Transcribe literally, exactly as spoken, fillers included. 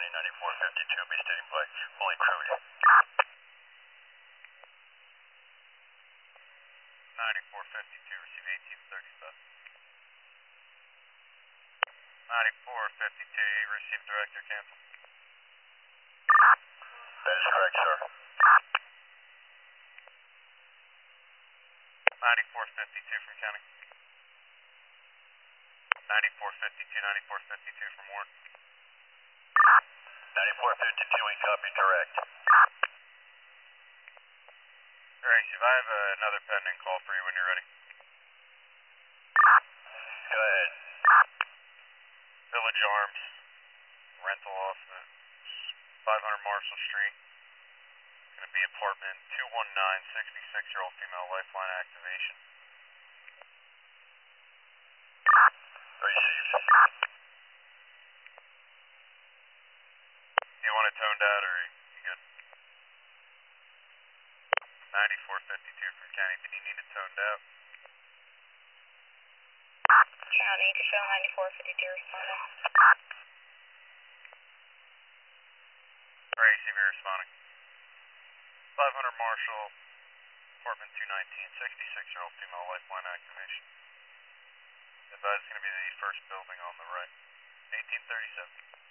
County, ninety-four fifty-two, be standing by. Only crude. ninety-four fifty-two, receive eighteen thirty-seven. ninety-four fifty-two, receive director cancel. That is correct, sir. ninety-four fifty-two from County. ninety-four fifty-two, ninety-four fifty-two from Warren. ninety-four fifty-two, we copy direct. Alright, Steve, I have uh, another pending call for you when you're ready. Go ahead. Village Arms, rental off at five hundred Marshall Street. Going to be apartment two one nine, sixty-six-year-old female, lifeline activation. Received. Do you want it toned out or you good? ninety-four fifty-two from County, did you need it toned out? County to show ninety-four fifty-two responding. Alright, see if you're responding. five hundred Marshall, apartment two nineteen, sixty-six-year-old female, lifeline activation. Advise it's going to be the first building on the right. eighteen thirty-seven.